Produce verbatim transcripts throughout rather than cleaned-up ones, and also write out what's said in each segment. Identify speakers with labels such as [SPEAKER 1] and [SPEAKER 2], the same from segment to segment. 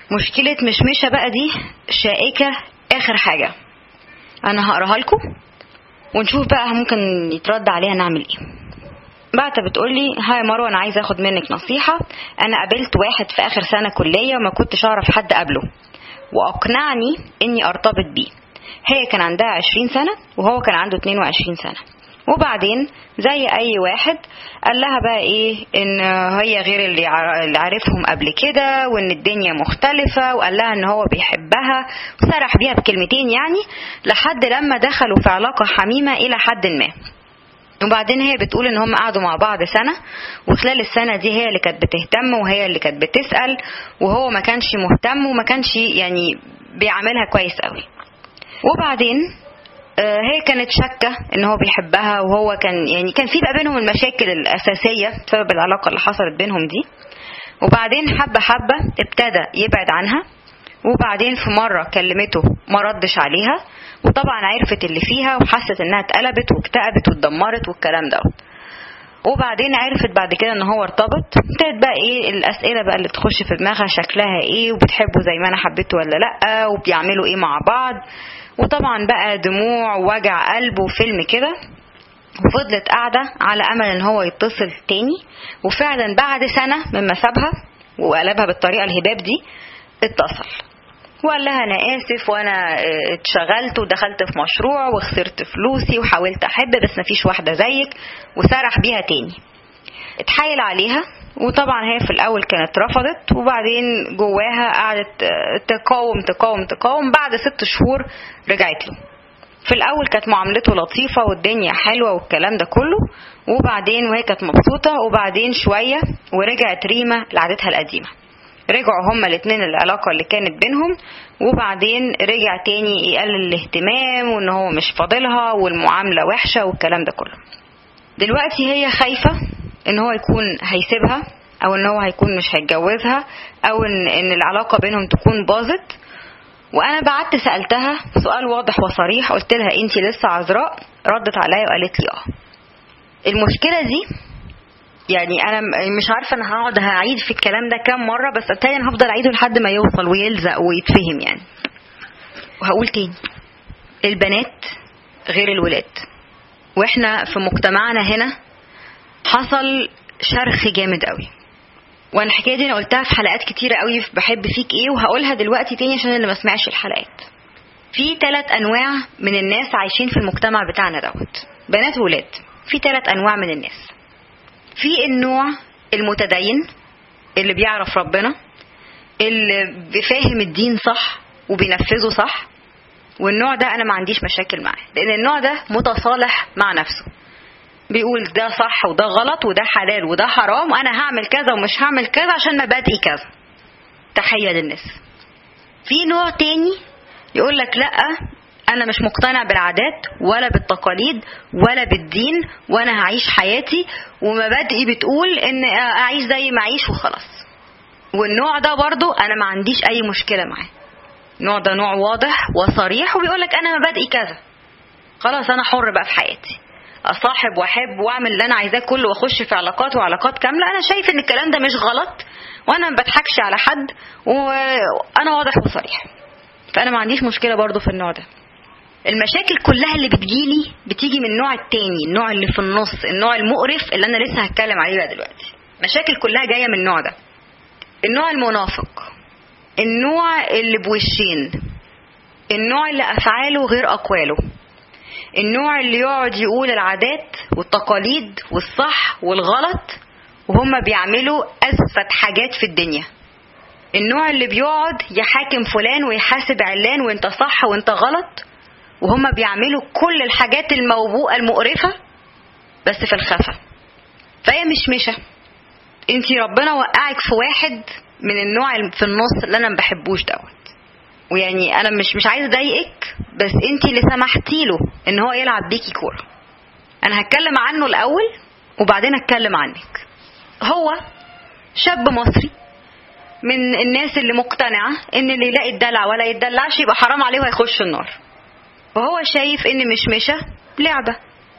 [SPEAKER 1] مشكلة مشمشة بقى دي شائكة اخر حاجة، انا هقراها لكم ونشوف بقى ممكن يترد عليها نعمل ايه. بعد بتقولي: هاي مروة، انا عايزة اخد منك نصيحة. انا قابلت واحد في اخر سنة كلية وما كنتش اعرف حد قبله واقنعني اني ارتبط بيه. هي كان عندها عشرين سنة وهو كان عنده اتنين وعشرين سنة، وبعدين زي اي واحد قال لها بقى ايه ان هي غير اللي عارفهم قبل كده وان الدنيا مختلفة، وقال لها ان هو بيحبها وسرح بيها بكلمتين يعني، لحد لما دخلوا في علاقة حميمة الى حد ما. وبعدين هي بتقول ان هم قعدوا مع بعض سنة، وخلال السنة دي هي اللي كانت بتهتم وهي اللي كانت بتسأل، وهو ما كانش مهتم وما كانش يعني بيعملها كويس قوي. وبعدين هي كانت شاكة ان هو بيحبها، وهو كان يعني كان في بقى بينهم المشاكل الاساسية بسبب العلاقة اللي حصلت بينهم دي. وبعدين حبة حبة ابتدى يبعد عنها، وبعدين في مرة كلمته ما ردش عليها، وطبعا عرفت اللي فيها وحست انها اتقلبت واكتئبت واتدمرت والكلام ده. وبعدين عرفت بعد كده ان هو ارتبط. ابتدت بقى ايه الاسئله بقى اللي تخش في دماغها، شكلها ايه وبتحبه زي ما انا حبيته ولا لا، وبيعملوا ايه مع بعض. وطبعا بقى دموع ووجع قلب وفيلم كده. وفضلت قاعده على امل ان هو يتصل تاني، وفعلا بعد سنه مما سابها وقلبها بالطريقه الهباب دي اتصل وقال لها: انا اسف وانا اتشغلت ودخلت في مشروع وخسرت فلوسي وحاولت احب بس مفيش واحده زيك، وسرح بيها تاني. اتحايل عليها، وطبعا هي في الاول كانت رفضت، وبعدين جواها قعدت تقاوم تقاوم تقاوم. بعد ست شهور رجعت له. في الاول كانت معاملته لطيفه والدنيا حلوه والكلام ده كله، وبعدين وهي كانت مبسوطه، وبعدين شويه ورجعت ريما لعادتها القديمه. رجعوا هما الاثنين العلاقة اللي كانت بينهم، وبعدين رجع تاني يقلل الاهتمام وان هو مش فاضلها والمعاملة وحشة والكلام ده كله. دلوقتي هي خايفة ان هو يكون هيسيبها، او ان هو هيكون مش هيتجوزها، او ان, إن العلاقة بينهم تكون باظت. وانا بعدت سألتها سؤال واضح وصريح، قلت لها: انتي لسه عذراء؟ ردت عليا وقالت لي اه. المشكلة دي يعني انا مش عارفه انا هقعد هعيد في الكلام ده كام مره، بس التاني انا هفضل اعيده لحد ما يوصل ويلزق ويتفهم يعني. وهقول تاني: البنات غير الولاد، واحنا في مجتمعنا هنا حصل شرخ جامد قوي. وانا الحكايه دي انا قلتها في حلقات كتيره قوي في بحب فيك ايه، وهقولها دلوقتي تاني عشان اللي ما سمعش الحلقات. في ثلاث انواع من الناس عايشين في المجتمع بتاعنا دوت، بنات وولاد. في ثلاث انواع من الناس. في النوع المتدين اللي بيعرف ربنا، اللي بيفهم الدين صح وبينفذه صح، والنوع ده انا ما عنديش مشاكل معاه، لان النوع ده متصالح مع نفسه، بيقول ده صح وده غلط وده حلال وده حرام، وانا هعمل كذا ومش هعمل كذا عشان مبادئي كذا. تحية للناس. في نوع تاني يقول لك لا، انا مش مقتنع بالعادات ولا بالتقاليد ولا بالدين، وانا هعيش حياتي ومبادئي بتقول ان اعيش زي ما اعيش وخلاص. والنوع ده برضو انا ما عنديش اي مشكلة معاه. النوع ده نوع واضح وصريح وبيقولك انا مبادئي كذا، خلاص انا حر بقى في حياتي، اصاحب واحب واعمل اللي انا عايزاه كله واخش في علاقات وعلاقات كاملة. انا شايف ان الكلام ده مش غلط، وانا ما بضحكش على حد، وانا واضح وصريح، فانا ما عنديش مشكلة برضو في النوع ده. المشاكل كلها اللي بتجيلي بتيجي من النوع التاني، النوع اللي في النص، النوع المقرف اللي انا لسه هتكلم عليه بقى دلوقتي. مشاكل كلها جاية من النوع ده. النوع المنافق، النوع اللي بوشين، النوع اللي افعاله غير اقواله، النوع اللي يقعد يقول العادات والتقاليد والصح والغلط وهم بيعملوا اسفة حاجات في الدنيا، النوع اللي بيقعد يحاكم فلان ويحاسب علان وانت صح وانت غلط، وهم بيعملوا كل الحاجات الموبوءة المقرفة بس في الخفا. فهي مش مشة، انتي ربنا وقعك في واحد من النوع في النص اللي انا ما بحبوش دوت. ويعني انا مش مش عايزه اضايقك، بس انتي اللي سمحتي له ان هو يلعب بيكي كوره. انا هتكلم عنه الاول وبعدين هتكلم عنك. هو شاب مصري من الناس اللي مقتنعه ان اللي يلاقي الدلع ولا يتدلعش يبقى حرام عليه وهيخش النار، وهو شايف ان مشمشة لعبة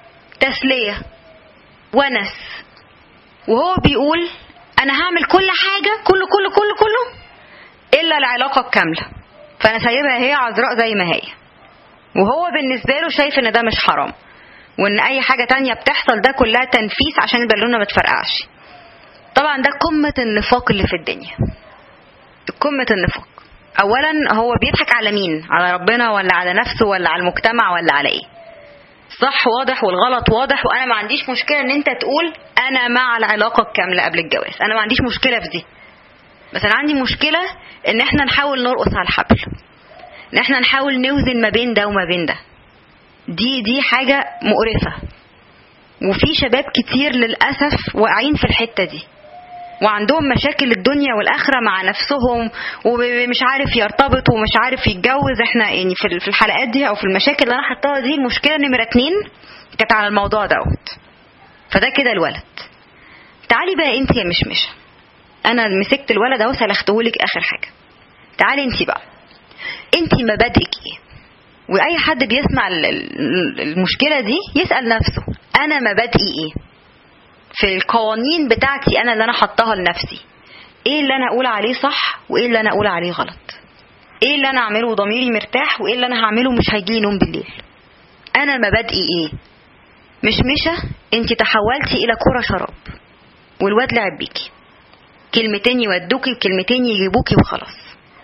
[SPEAKER 1] تسلية ونس، وهو بيقول انا هعمل كل حاجة كله كله كله كله الا العلاقة الكاملة، فانا سايبها هي عذراء زي ما هي، وهو بالنسبة له شايف ان ده مش حرام، وان اي حاجة تانية بتحصل ده كلها تنفيس عشان البالونة ما تفرقعش. طبعا ده قمة النفاق اللي في الدنيا، قمة النفاق. اولا هو بيضحك على مين؟ على ربنا ولا على نفسه ولا على المجتمع ولا على ايه؟ صح واضح والغلط واضح، وانا ما عنديش مشكلة ان انت تقول انا مع العلاقة الكاملة قبل الجواز، انا ما عنديش مشكلة في دي، بس انا عندي مشكلة ان احنا نحاول نرقص على الحبل، ان احنا نحاول نوزن ما بين ده وما بين ده. دي دي حاجة مقرفة، وفي شباب كتير للأسف واقعين في الحتة دي، وعندهم مشاكل الدنيا والآخرة مع نفسهم، ومش عارف يرتبط ومش عارف يتجوز. احنا يعني في الحلقات دي او في المشاكل اللي انا حطاها دي، المشكلة نمرة اتنين كانت على الموضوع دوت. فده كده الولد. تعالي بقى انت يا مشمشة، انا مسكت الولد اهو سلختهولك اخر حاجة. تعالي انت بقى، انت مبادئك ايه؟ واي حد بيسمع المشكلة دي يسأل نفسه انا مبادئي ايه في القوانين بتاعتي، انا اللي انا حطاها لنفسي. ايه اللي انا اقول عليه صح وايه اللي انا اقول عليه غلط؟ ايه اللي انا اعمله ضميري مرتاح وايه اللي انا هعمله مش هيجيلي نوم بالليل؟ انا مبادئي ايه؟ مشمشة انت تحولتي الى كرة شراب والواد لعب بيكي، كلمتين يودوكي وكلمتين يجيبوكي وخلاص.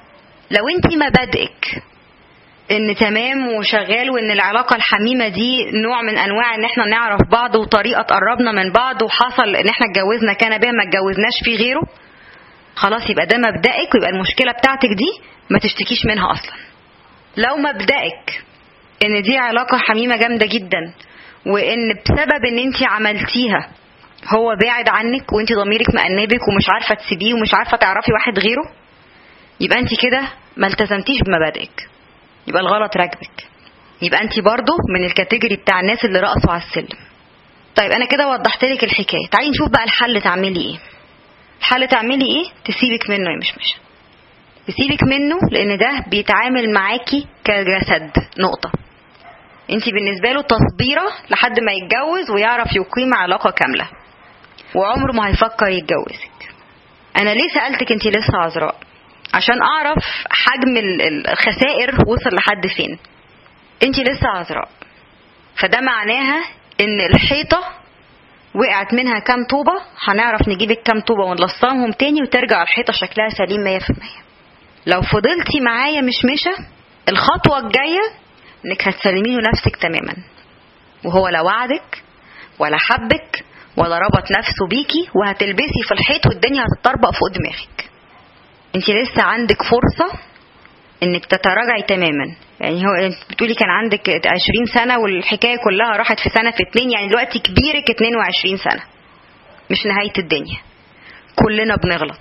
[SPEAKER 1] لو انت مبادئك ان تمام وشغال، وان العلاقة الحميمة دي نوع من انواع ان احنا نعرف بعض وطريقة تقربنا من بعض، وحصل ان احنا اتجوزنا كان بها ما اتجوزناش في غيره، خلاص يبقى ده مبدأك، ويبقى المشكلة بتاعتك دي ما تشتكيش منها اصلا. لو مبدأك ان دي علاقة حميمة جامدة جدا، وان بسبب ان انت عملتيها هو بعد عنك وانت ضميرك مأنبك ومش عارفة تسيبيه ومش عارفة تعرفي واحد غيره، يبقى انت كده ما التزمتيش بمبادئك، يبقى الغلط راكبك، يبقى انت برضو من الكاتيجوري بتاع الناس اللي رقصوا على السلم. طيب انا كده وضحت لك الحكايه، تعالي نشوف بقى الحل. تعملي ايه الحل؟ تعملي ايه؟ تسيبك منه يا مشمشة، تسيبك منه، لان ده بيتعامل معاكي كجسد نقطه. انت بالنسبه له تصبيره لحد ما يتجوز ويعرف يقيم علاقه كامله، وعمره ما هيفكر يتجوزك. انا ليه سالتك انت لسه عذراء؟ عشان اعرف حجم الخسائر وصل لحد فين. انتي لسه عذراء، فده معناها ان الحيطة وقعت منها كام طوبة، هنعرف نجيبك كام طوبة ونلصمهم تاني وترجع الحيطة شكلها سليم مية في المية. لو فضلتي معايا مشمشة، الخطوة الجاية انك هتسلمي له نفسك تماما، وهو لا وعدك ولا حبك ولا ربط نفسه بيكي، وهتلبسي في الحيط والدنيا هتطربق فوق دماغك. انت لسه عندك فرصة انك تتراجعي تماما. يعني هو انت بتقولي كان عندك عشرين سنة والحكاية كلها راحت في سنة في اتنين، يعني دلوقتي كبيرك اتنين وعشرين سنة، مش نهاية الدنيا، كلنا بنغلط.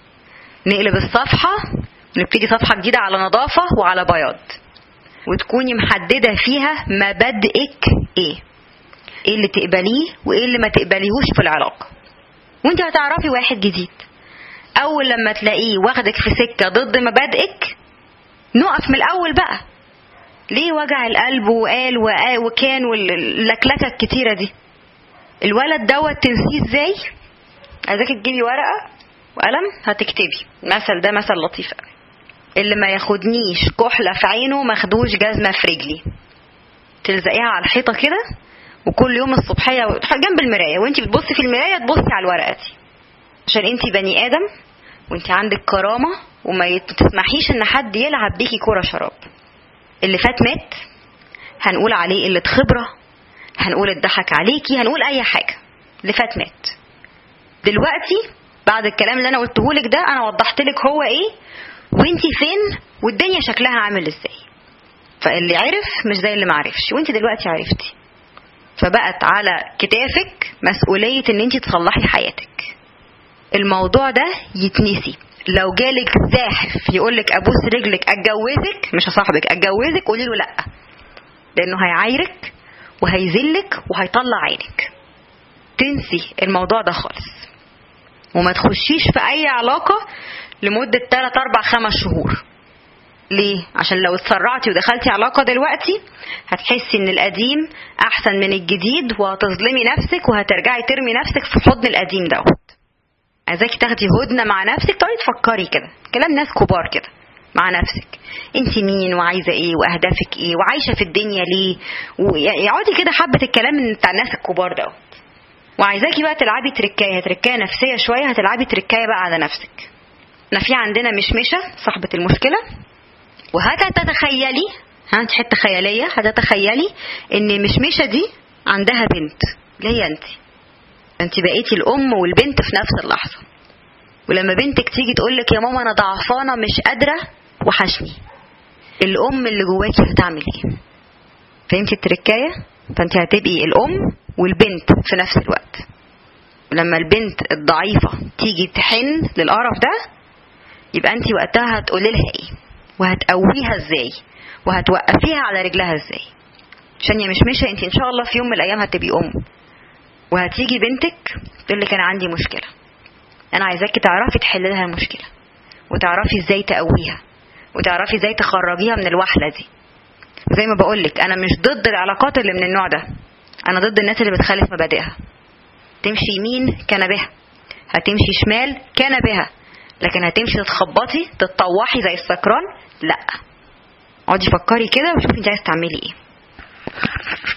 [SPEAKER 1] نقلب الصفحة ونبتدي صفحة جديدة على نظافة وعلى بياض، وتكوني محددة فيها مبادئك ايه، ايه اللي تقبليه وايه اللي ما تقبليهوش في العلاقة. وانت هتعرفي واحد جديد اول لما تلاقيه واخدك في سكة ضد مبادئك، نقف من الاول بقى. ليه وجع القلب وقال وقال وكان واللكلكة الكتيرة دي؟ الولد دوت تنسيه ازاي؟ عايزاك تجيبي ورقة وقلم هتكتبي المثل ده، مثل لطيف قوي. اللي ما ياخدنيش كحلة في عينه ماخدوش جزمة في رجلي. تلزقيها على الحيطة كده، وكل يوم الصبحية جنب المراية وانتي بتبصي في المراية تبصي على الورقة دي، عشان انتي بني آدم وانتي عندك كرامة، وما تسمحيش ان حد يلعب بيكي كرة شراب. اللي فات مات، هنقول عليه قلة خبرة، هنقول اتضحك عليكي، هنقول اي حاجة. اللي فات مات. دلوقتي بعد الكلام اللي انا قلتهولك ده، انا وضحتلك هو ايه وانتي فين والدنيا شكلها عامل ازاي. فاللي عرف مش زي اللي معرفش، وانتي دلوقتي عرفتي، فبقت على كتافك مسؤولية ان انتي تصلحي حياتك. الموضوع ده يتنسي. لو جالك زاحف يقولك ابوس رجلك اتجوزك، مش هصاحبك اتجوزك، قولي له لا، لانه هيعايرك وهيذلك وهيطلع عينك. تنسي الموضوع ده خالص، وما تخشيش في اي علاقة لمدة تلاتة اربعة خمس شهور. ليه؟ عشان لو اتسرعتي ودخلتي علاقة دلوقتي هتحسي ان القديم احسن من الجديد، وهتظلمي نفسك وهترجعي ترمي نفسك في حضن القديم دوت. عايزاكي تاخدي هدنة مع نفسك، تقعدي تفكري كده، كلام ناس كبار كده. مع نفسك، انت مين وعايزه ايه واهدافك ايه وعايشه في الدنيا ليه، ويقعدي كده حبه الكلام بتاع الناس الكبار ده. وعايزاكي بقى تلعبي تركايه تركايه نفسيه شويه، هتلعبي تركايه بقى على نفسك. انا في عندنا مشمشه صاحبه المشكله، وهتتخيلي ها حته خياليه، هتتخيلي ان مشمشه دي عندها بنت اللي هي انت انت بقيتي الام والبنت في نفس اللحظه. ولما بنتك تيجي تقولك يا ماما انا ضعفانه مش قادره وحشني، الام اللي جواكي هتعمل ايه؟ فهمتي التركايه؟ فانت هتبقي الام والبنت في نفس الوقت. ولما البنت الضعيفه تيجي تحن للقرف ده، يبقى انت وقتها هتقولي لها ايه وهتقويها ازاي وهتوقفيها على رجلها ازاي. عشان يا مشمشه انت ان شاء الله في يوم من الايام هتبقي ام، وهتيجي بنتك تقول لك انا عندي مشكله، انا عايزاكي تعرفي تحلي لها المشكله وتعرفي ازاي تقويها وتعرفي ازاي تخرجيها من الوحله دي. وزي ما بقولك انا مش ضد العلاقات اللي من النوع ده، انا ضد الناس اللي بتخالف مبادئها. تمشي يمين كان بها، هتمشي شمال كان بها، لكن هتمشي تتخبطي تتطوحي زي السكران لا. اقعدي فكري كده وشوفي انت عايزه تعملي ايه.